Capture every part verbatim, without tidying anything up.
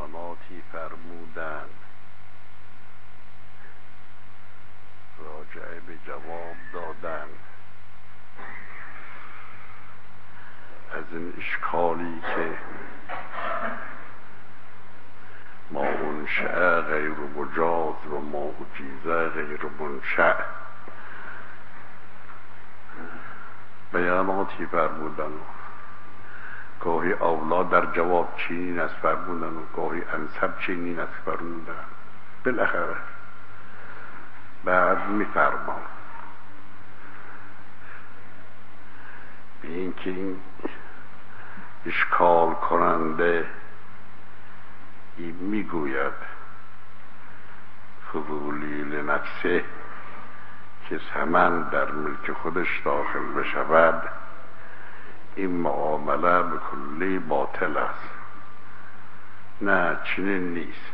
بیاناتی فرمودند راجعه به جواب دادن از این اشکالی که ما انشأ غیر مجاز و ما اجیزه غیر منشأ بیاناتی فرمودن، گاهی اولاد در جواب چینین از فرمودن و گاهی انسب چینین از فرمودن. بالاخره بعد میفرمان به این که این اشکال کننده این میگوید فضولی لنفسه که ثمن در ملک خودش داخل بشود، این معامله به کلی باطل است. نه، چنین نیست.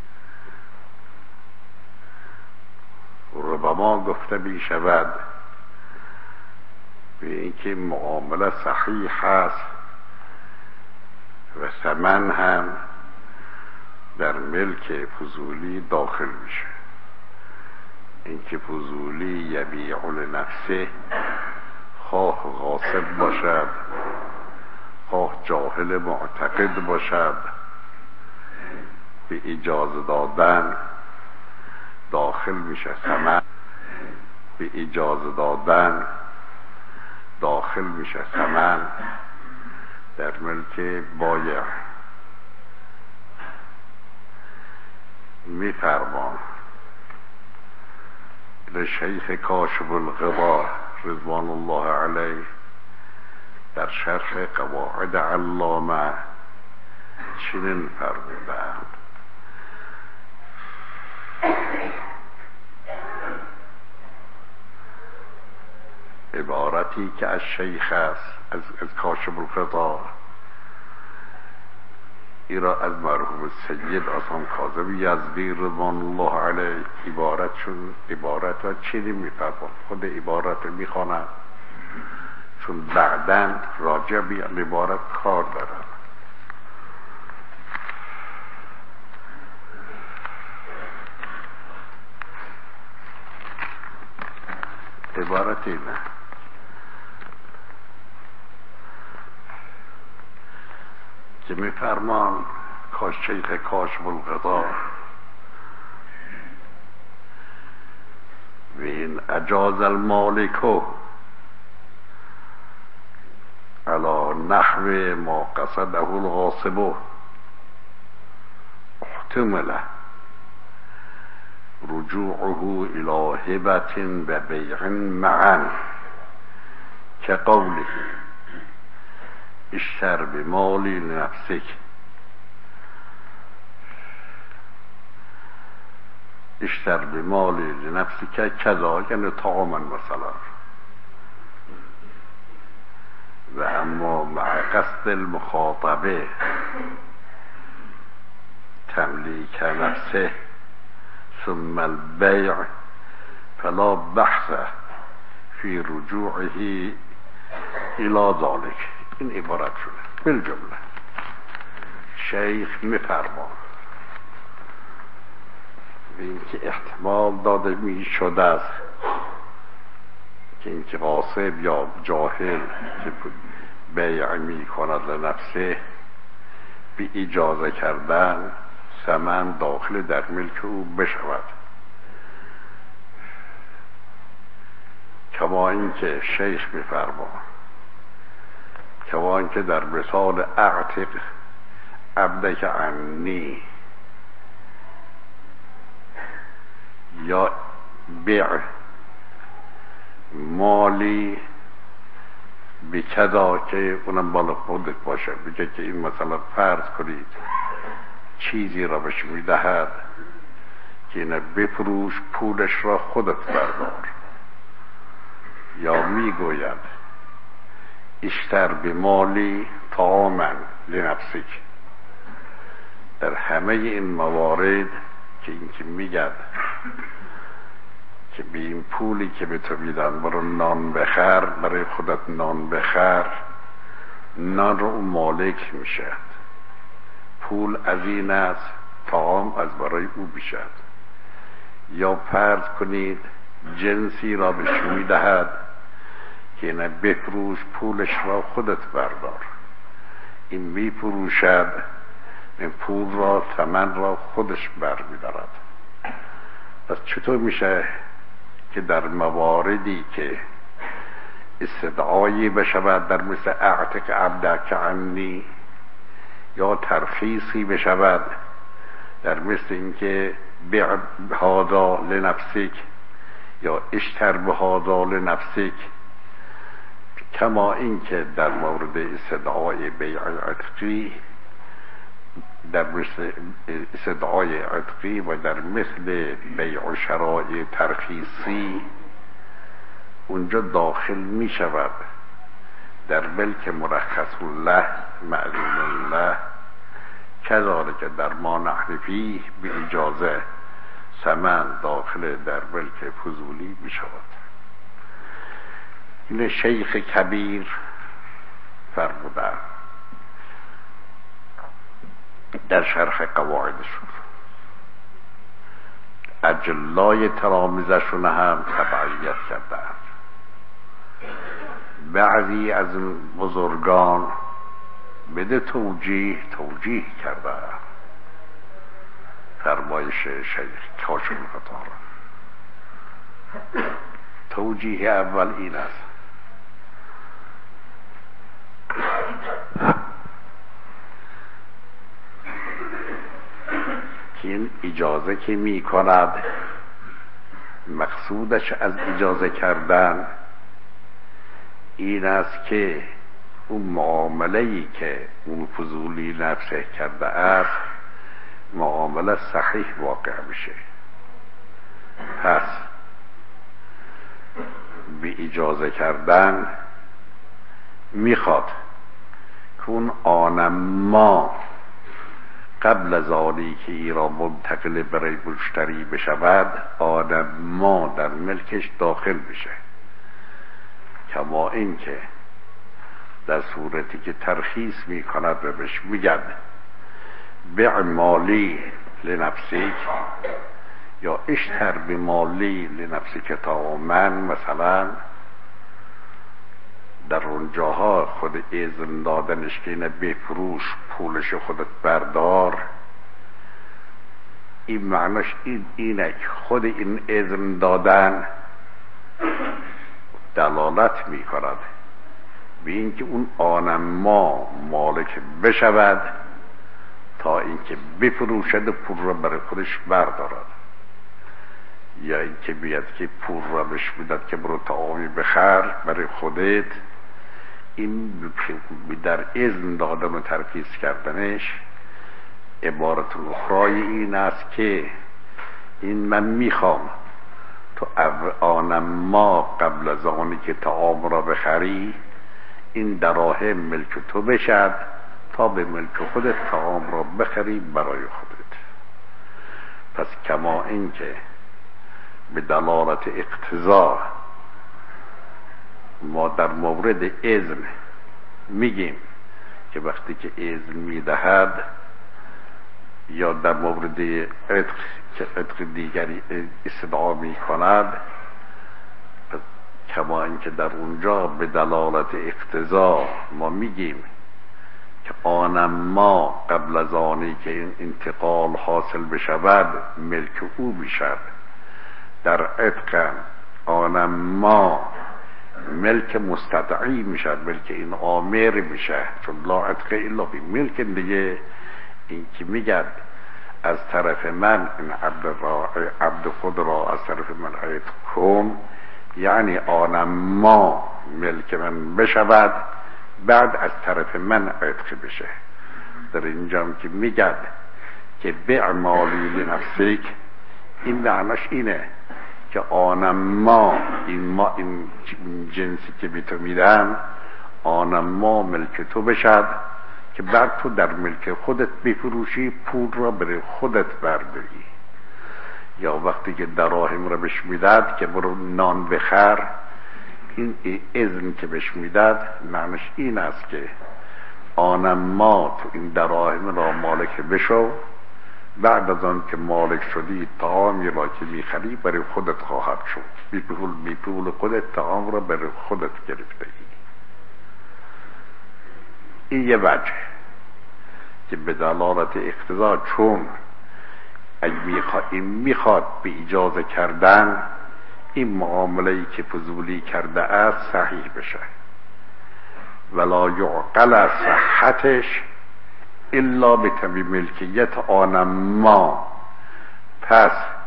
ربما گفته می شود به اینکه معامله صحیح است و ثمن هم در ملک فضولی داخل میشه. اینکه فضولی یبیع لنفسه، خواه غاصب باشد خواه جاهل معتقد باشد، به اجازه دادن داخل میشه. ثمن به اجازه دادن داخل میشه ثمن در ملک بایع. میفرمان لشیخ کاشف الغطا رضوان الله علیه در شرح قواعد علامه چنین فرمودند: عبارتی که از شیخ است، از, از کاشف الغطا، این را از مرحوم سید عصام کاظمی یزدی رضوان الله علیه عبارت شد. عبارت را چیزی میفرماند، خود عبارت رو میخوانم چون بعداً راجع به عبارت کار دارم. عبارت اینه: که میفرمان کاش شیخ کاشف الغطا و این اجاز المالک علی نحو ما قصده الغاصب احتمل رجوعه الى هبة و بیع معا که قوله اشتر بمالی لنفسک، اشتر بمالی لنفسک کذا، یعنی طعاما مثلا، و اما مع قصد المخاطبه تملیک نفسه ثم البیع فلا بحث فی رجوعه الى ذلك. این عبارت شده بالجمله. شیخ میفرمان به اینکه احتمال داده می شده است که اینکه غاصب یا جاهل که بیع می کند لنفسه به اجازه کردن ثمن داخل در ملک او بشود، کما اینکه شیخ میفرمان کما اینکه در مثال اعتق عبدک عنی یا بیع مالی بکذا، که اونم بالا خودت باشه، بگه که این مثلا فرض کنید چیزی را بهش میدهد که اینه بفروش، پولش را خودت بردار، یا میگوید اشتر بمالی طعاما لنفسک. در همه این موارد که این که میگد که به این پولی که به تو میدن برو نان بخر، برای خودت نان بخر، نان رو اون مالک میشه، پول از این است طعام از برای او بشد. یا فرض کنید جنسی را به شما می‌دهد که نه بفروش، پولش را خودت بردار. این می‌فروشد، این پول را، ثمن را خودش برمی‌دارد. پس چطور میشه که در مواردی که استدعایی بشود در مثل اعتق عبدک عنی، یا ترخیصی بشود در مثل اینکه بیع هذا لنفسک یا اشتر بهذا لنفسک، کما اینکه در مورد استدعای بیع عتقی، در مثل استدعای عتقی و در مثل بیع و شرایع ترخیصی اونجا داخل می شود در ملک مرخص الله معلوم الله، کذالک در ما نحن فیه به اجازه ثمن داخل در ملک فضولی می شود. این شیخ کبیر فرموده در شرح قواعدشون. اجلای تلامذه‌شون هم تبعیت کردند. بعضی از بزرگان بده توجیه توجیه کرده. فرمایش شیخ کاشف القطار توجیه اول این است که این اجازه که می کند مقصودش از اجازه کردن این است که اون معامله‌ای که اون فضولی نفسه کرده است معامله صحیح واقع بشه. پس به اجازه کردن میخواد که اون آن ما قبل از آنی که ای را منتقل برای مشتری بشود آن ما در ملکش داخل بشه. کما این که در صورتی که ترخیص می کند و بهش میگن بیع مالی لنفسک یا اشتر بمالی لنفسک تا من، مثلا در اونجاها خود اذن دادنش که اینه بفروش پولش خودت بردار، این معناش این اینه که خود این اذن دادن دلالت می کند به اینکه اون آن ما مالک بشود تا اینکه بفروشد و پول را برای خودش بردارد، یا اینکه بیاد که پول را بهش میداد که برو طعامی بخر برای خودت. این در اذن دادن و ترخیص کردنش عبارت اخرای این است که این من میخوام تو آن ما قبل از آنی که طعام را بخری این دراهم ملک تو بشد تا به ملک خودت طعام را بخری برای خودت. پس کما این که به دلالت اقتضا ما در مورد اذن میگیم که وقتی که اذن میدهد یا در مورد عتق که عتق دیگری استدعا میکند، کما اینکه در اونجا به دلالت اقتضا ما میگیم که آن ما قبل از آنی که این انتقال حاصل بشود ملک او بشد. در عتق آن ما ملک مستدعی میشد، ملک این آمر میشه، چون لا عتق الا بی ملک دیگه. این که میگد از طرف من این عبد را عبد خود را از طرف من عتق کن، یعنی آن ما ملک من بشود بعد از طرف من عتق بشه. در اینجا که میگد که بیع مالی لنفسک، این معناش اینه که آن ما این ما این جنسی که به تو میدم آن ما ملک تو بشد که بعد تو در ملک خودت بفروشی پول را برای خودت برداری. یا وقتی که دراهم را بهش میداد که برو نان بخر، این اذن که بهش میداد معنیش این است که آن ما تو این دراهم را مالک بشو، بعد از آن که مالک شدی طعامی را که میخری برای خودت خواهد شد، بی پول بی پول خودت طعام را برای خودت گرفته ای. این یه وجه که به دلالت اقتضا، چون اگه میخواد این میخواد به اجازه کردن این معامله‌ای که فضولی کرده است صحیح بشه، ولا یعقل از صحتش الا به تبی ملکیت آن ما. پس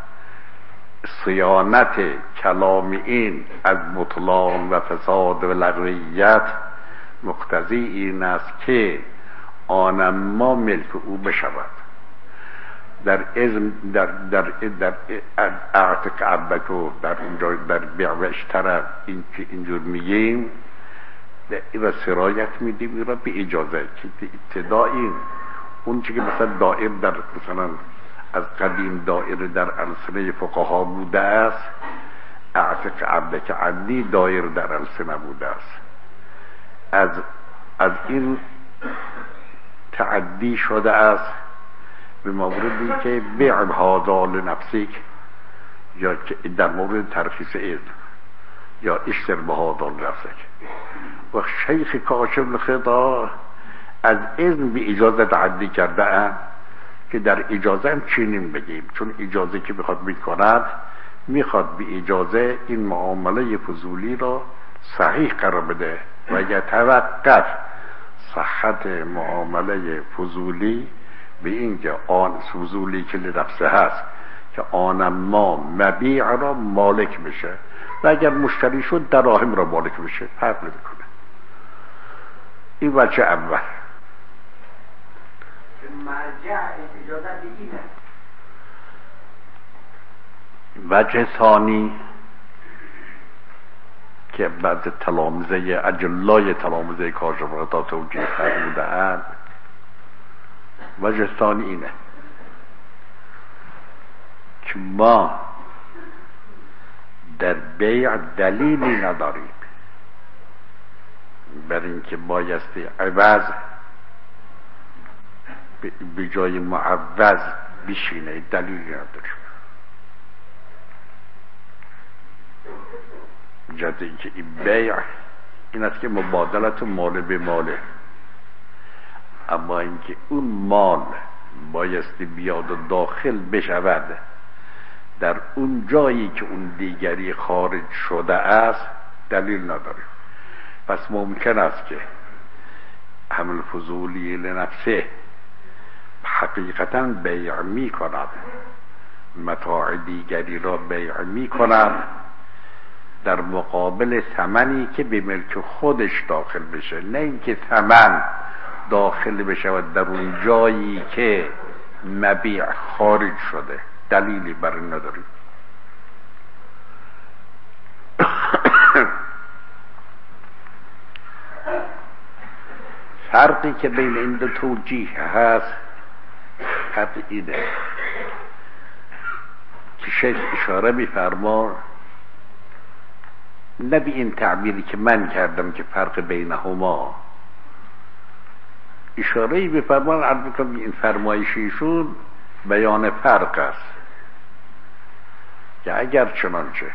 صیانت کلام این از بطلان و فساد و لغویت مقتضی این است که آن ما ملک او بشود. در اذن در در در اعتق عبدو در اینجا در بیع و اشترا این که اینجور میگیم این را سرایت میدیم، این را به اجازه که ابتدایی اون چی که مثلا دائر در مثلا از قدیم دائر در السنه فقها بوده است، اعتق عبدک عنی دائر در السنه بوده است. از از این تعدی شده است به موردی که بیع هذا لنفسک، یا در مورد ترخیص اذن یا اشتر به هذا لنفسک. و شیخ کاشف الخطا از اذن به اجازه تعدی کرده اند که در اجازه هم چنین بگیم، چون اجازه که میخواد میکند میخواد به اجازه این معامله فضولی را صحیح قرار بده و یتوقف صحت معامله فضولی به اینکه آن فضولی که لنفسه هست که آن ما مبیع را مالک بشه و اگر مشتری شد دراهم را مالک بشه، فرق نمیکنه. این وجه اول. مرجع اجازت اینه. وجه ثانی که بعد تلامذه اجلای تلامذه کاشف الغطا توجیه فرموده اند، وجه ثانی اینه که ما در بیع دلیلی نداریم بر اینکه بایستی عوض به جای معوض بشینه، دلیلی نداریم. جهت اینکه این بیع این است که مبادلت مال به ماله، اما اینکه اون مال بایستی بیاد و داخل بشود در اون جایی که اون دیگری خارج شده است دلیل نداریم. پس ممکن است که حمل فضولی لنفسه حقیقتا بیع می کند، متاع دیگری را بیع می کند در مقابل ثمنی که به ملک خودش داخل بشه، نه اینکه ثمن داخل بشه در اون جایی که مبیع خارج شده. دلیلی برای نداریم. فرقی که بین این دو توجیه هست فرق اینه که شیخ اشاره می‌فرما نه به این تعبیری که من کردم که فرق بینهما، اشاره‌ای بفرمان البته این فرمایشیشون بیان فرق است که اگر چنانچه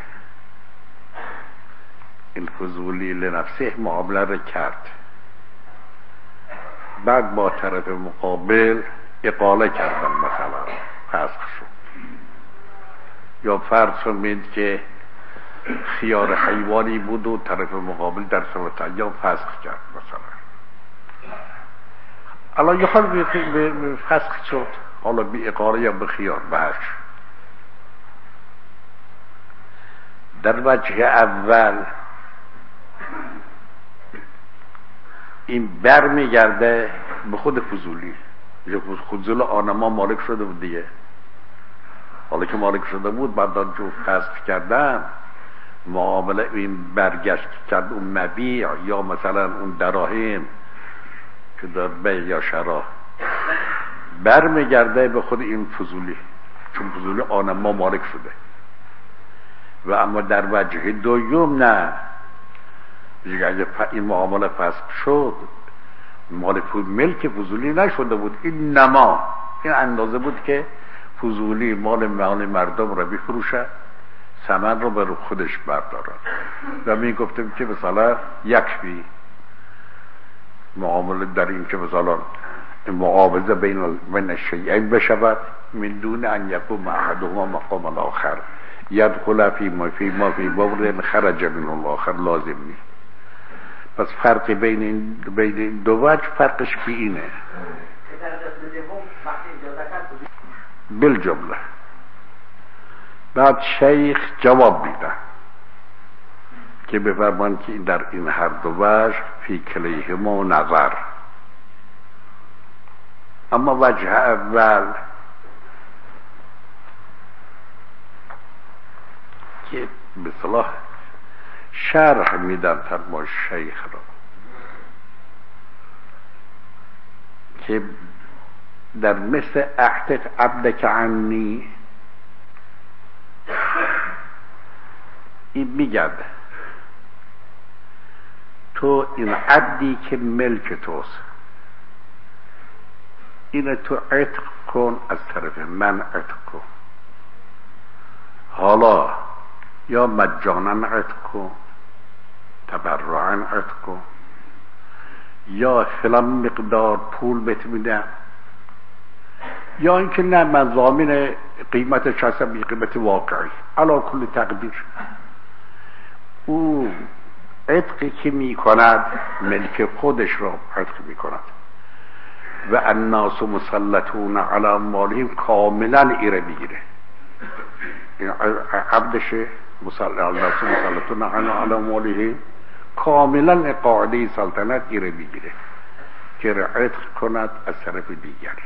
این فضولی لنفسه معامله را کرد، بعد با طرف مقابل اقاله کردن، مثلا فسخ شد، یا فرض کنید که خیار حیوانی بود و طرف مقابل در صورت ایام فسخ کرد، مثلا الان یه حال به فسخ شد، حالا بی اقاله یا به خیار بهش. در وجه اول این بر میگرده به خود فضولی، فضول آنما مالک شده بود دیگه، حالا که مالک شده بود بعد جو فسخ کردن معامله این برگشت کرد اون مبیع یا مثلا اون دراهم که در بیع یا شرا بر میگرده به خود این فضولی، چون فضولی آنما مالک شده. و اما در وجه دوم نه، اگه این معامله فسخ شد مال پول ملک فضولی نشده بود، این نما، این اندازه بود که فضولی مال مال مردم را بفروشه، ثمن رو بر خودش بردارد. و می گفتم که مثلا یکفی معامله در این که مثلا معاوضه بین بین الشیئین بشود من دون ان یقوم احدهما مقام الاخر یدخل فی ما فی ما فی بور خرج من الاخر لازم نیست. پس فرق بین این بین این دو وجه فرقش کی اینه بالجمله. بعد شیخ جواب میده که بفرمان که در این هر دو وجه فی کلیهما نظر، اما وجه اول که به صلاح شرح میدن فرما شیخ را که در مثل اعتق عبدک عنی این میگد تو این عبدی که ملک توست این تو عتق کن از طرف من عتق کن، حالا یا مجانا عتق کن، تبرعا عتق کن، یا فلان مقدار پول بهت میدم، یا اینکه نه من ضامن قیمتش هستم بی قیمت واقعی علی کل تقدیر. او عتقی که می کند ملک خودش را عتق می کند و الناس مسلطون علی اموالهم کاملا ایره میگیره. عبدش الناس مسلطون علی اموالهم کاملا قاعده سلطنت ایره میگیره که عتق کند از طرف دیگری.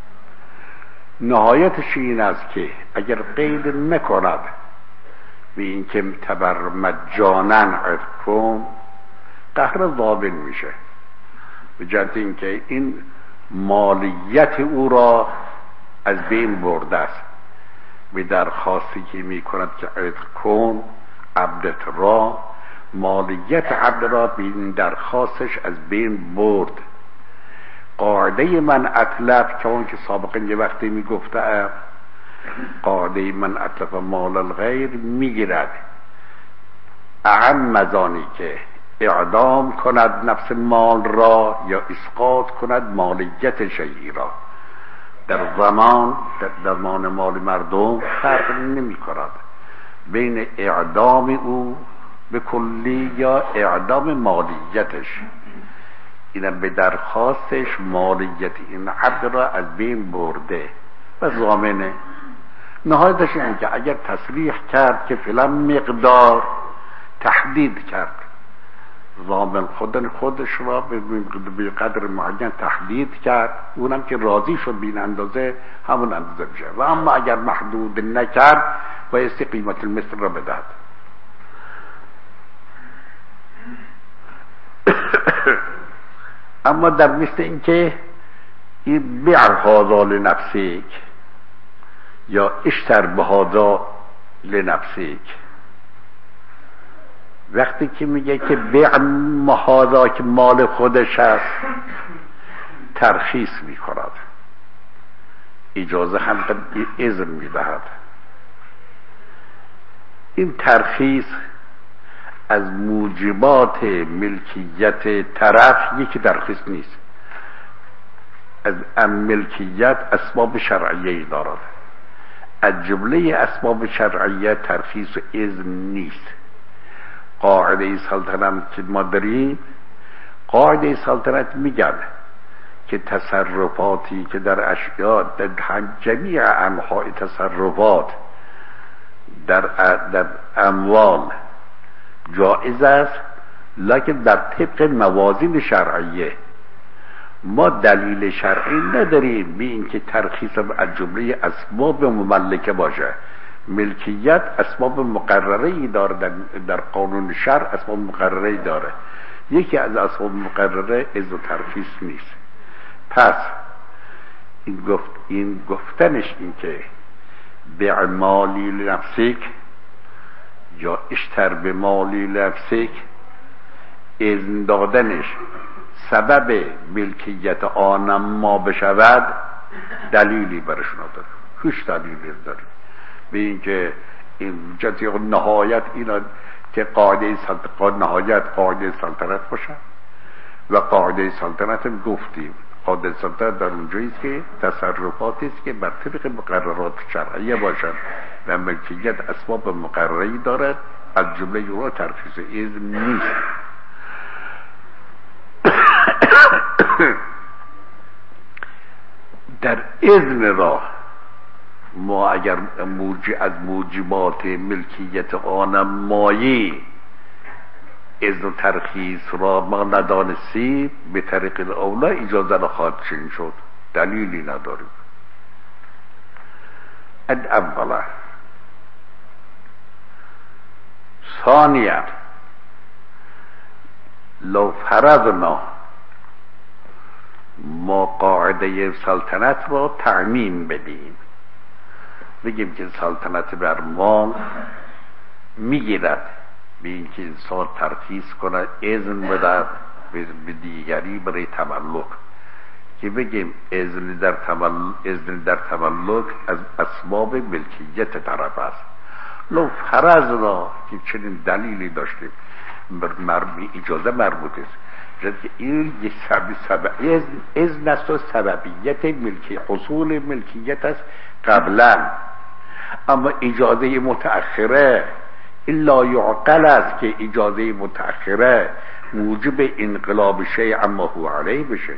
نهایتش این است که اگر قید نکند به این که تبر مجانا عتق کن قهر ضامن میشه، به جهت اینکه این مالیت او را از بین برده است. به درخواستی که میکند که عتق کن عبدت را، مالیت عبد را به این درخواستش از بین برد. قاعده من اطلب که اون که سابقا یه وقتی میگفته قاعده من اطلب مال الغیر میگیرد اعم مزانی که اعدام کند نفس مال را یا اسقاط کند مالیت شیعی را. در زمان در زمان مال مردم فرق نمی کند بین اعدام او به کلی یا اعدام مالیتش. اینم به درخواستش مالیت این عبد را از بین برده و ضامنه. نهایتش اینه که اگر تصریح کرد که فلان مقدار تحدید کرد، ضامن خودن خودش را به قدر معین تحدید کرد، اونم که راضی شد بین اندازه همون اندازه میشه. و اما اگر محدود نکرد بایستی قیمت المثل را بدهد. اما در مثل این که این بیع هذا لنفسک یا اشتر بهذا لنفسک، وقتی که میگه که بیع هذا که مال خودش هست ترخیص میکند، اجازه هم اذن میدهد. این ترخیص از موجبات ملکیت طرف یکی ترخیص نیست. از ام ملکیت اسباب شرعیه دارد. از جمله اسباب شرعیه ترخیص و اذن نیست. قاعده سلطنت که ما داریم، قاعده سلطنت میگن که تصرفاتی که در اشیاء در جمیع انواع تصرفات در در اموال جائز است، لکن در طبق موازین شرعیه. ما دلیل شرعی نداریم به این که ترخیص از جمله اسباب مملکه باشه. ملکیت اسباب مقرره‌ای داره، در, در قانون شرع اسباب مقرره‌ای داره. یکی از اسباب مقرره اذن و ترخیص نیست. پس این گفت این گفتنش این که بیع مالی لنفسک یا اشتر به مالی لنفسک، اذن دادنش سبب ملکیت آن ما بشود دلیلی برشون داره، هیچ دلیلی داره به اینکه این جزئی نهایت اینا که قاعده سلطنت نهایت قاعده سلطنت باشه و قاعده سلطنت هم گفتیم قاعده سلطنت در اونجایی است که تصرفاتی است که بر طبق مقررات شرعیه باشد و ملکیت اسباب مقرری دارد، از جمله اونها ترخیص اذن نیست. در اذن راه ما اگر موجی از موجبات ملکیت آن مایی اذن و ترخیص را ما ندانستیم به طریق الاولا اجازه نخواهد چنین شد، دلیلی نداریم. اد اولا. ثانیا لو فرضنا ما قاعده سلطنت را تعمیم بدیم، بگیم که سلطنت بر ما میگیرد به اینکه انسان ترخیص کنه اذن بده به دیگری برای تملک، که بگیم اذن در تملک اذن در تملک از اسباب ملکیت طرف است. لو فرضنا که چنین دلیلی داشتیم مرمی اجازه مربوط است که این یک سبب سبب اذن است و سببیت ملکی حصول ملکیت است قبلا، اما اجازه متأخره الا یعقل است که اجازه متأخره موجب انقلاب شیء عما هو علیه بشه.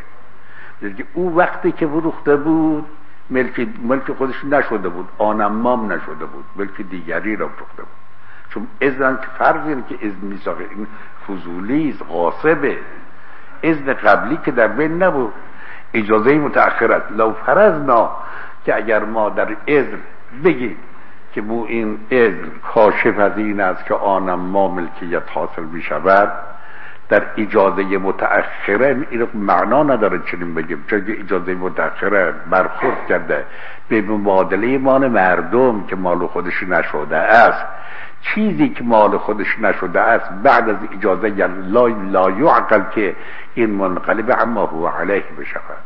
او وقتی که فروخته بود ملک ملک خودش نشده بود، آنمام نشده بود، ملک دیگری را فروخته بود. چون اذن که فرض اینه که اذن میساقه این فضولی است، غاصبه. اذن قبلی که در بین نبود، اجازه متأخر است. لو فرضنا که اگر ما در اذن بگیم که مو این اذن کاشف از این است که آنم ما ملکیت حاصل می شود، در اجازه متأخره این معنا نداره چنین بگیم، چون اجازه متأخره برخورد کرده به مبادله مال مردم که مال خودش نشده است. چیزی که مال خودش نشده است بعد از اجازه لا, لا یعقل که این منقلب عما هو علیه بشود.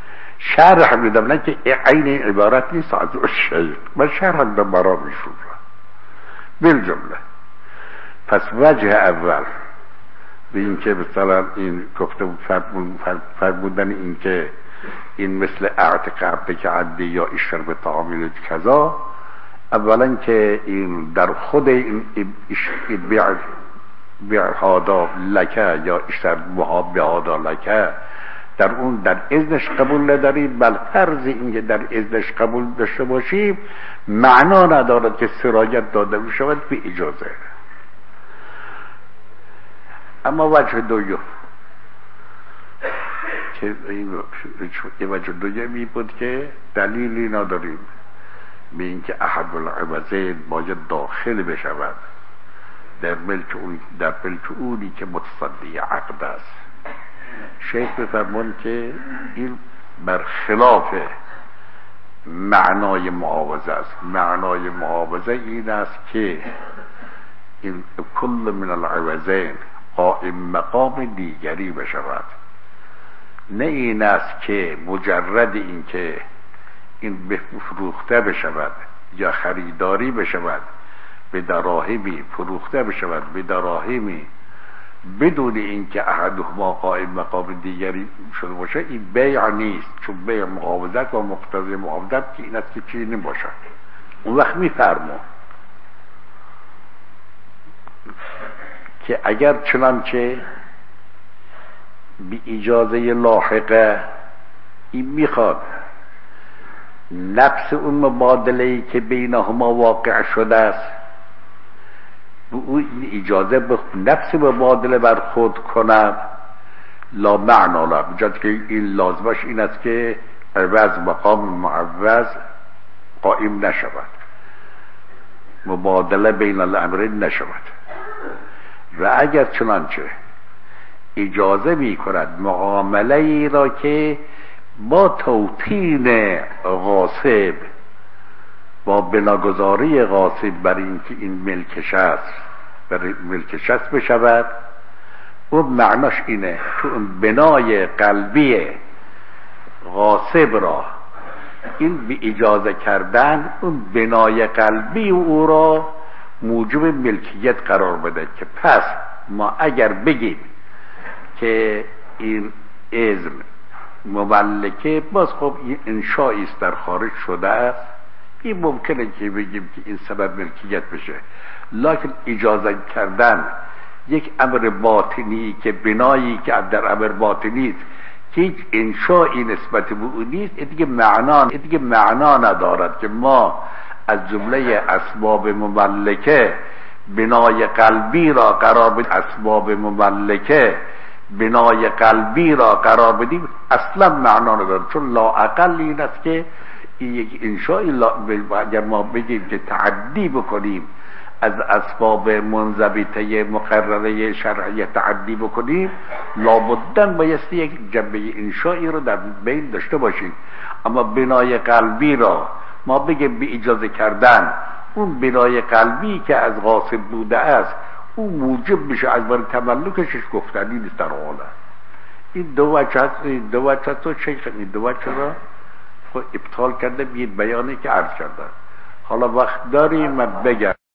شرح میدم نه که عین عبارت نیست از شیخ، من شرح میدم برای میشون را بالجمله. پس وجه اول به این که مثلا این گفته فرمودن این که این مثل اعتق عبدک عدی یا اشتر به تعامل کذا، اولا که این در خود این بیع بیع هادا لکه یا اشتر محاب هادا لکه در اون در اذنش قبول نداریم، بل فرض این که در اذنش قبول داشته باشیم معنا ندارد که سرایت داده بشود به اجازه. اما وجه دویم که این وجه دویمی بود که دلیلی نداریم به اینکه احد العوضین باید داخل بشود در ملک اون در ملک اونی که متصدی عقد است. شیخ بفرمان که این برخلاف معنای معاوضه است. معنای معاوضه این است که این کل من العوضین قائم مقام دیگری بشود، نه این است که مجرد این که این بفروخته بشود یا خریداری بشود به دراهمی، فروخته بشود به دراهمی بدون اینکه احدهما قائم مقام دیگری شده باشه، این بیع نیست. چون بیع معاوضت و مقتضی معاوضت که این است که چیزی نباشه. اون وقت میفرما که اگر چنانچه بی اجازه لاحقه این میخواد نفس اون مبادله‌ای که بینهما واقع شده است به او اجازه به نفس مبادله برخورد کند، لا معنا لا، بجد که این لازمش این است که عوض مقام معوض قائم نشود، مبادله بین الامرین نشود. و اگر چنانچه اجازه می کند معامله ای را که با توطین غاصب، با بناگذاری غاصب بر این که این ملکش است برای ملکش است بشود، اون معناش اینه تو اون بنای قلبی غاصب را این به اجازه کردن اون بنای قلبی او را موجب ملکیت قرار بده که پس ما اگر بگیم که این اذن مملکه، باز خب این انشایی است در خارج شده است، این ممکنه که بگیم که این سبب ملکیت بشه، لکن اجازه کردن یک امر باطنی که بنایی که در امر باطنی است که هیچ انشایی نسبت به او نیست، این دیگه معنا این دیگه معنا ندارد که ما از جمله اسباب مملکه بنای قلبی را قرار بدیم، اسباب مملکه بنای قلبی را قرار بدیم، اصلا معنا ندارد. چون لااقل این است که این یک انشایی، اگر ما بگیم که تعدی بکنیم از اسباب منضبطه مقرره شرعی تعدی بکنیم، لابدن بایستی یک جنبه انشایی رو در بین داشته باشیم. اما بنای قلبی را ما بگیم به اجازه کردن اون بنای قلبی که از غاصب بوده است اون موجب میشه از بر تملکش، گفتنی نیست در عالم. این دو وجه هست، این دو وجه هست و شیخ این دو وجه را ابطال کرده، یه بیانی که عرض کرده. حالا وقت داریم من بگم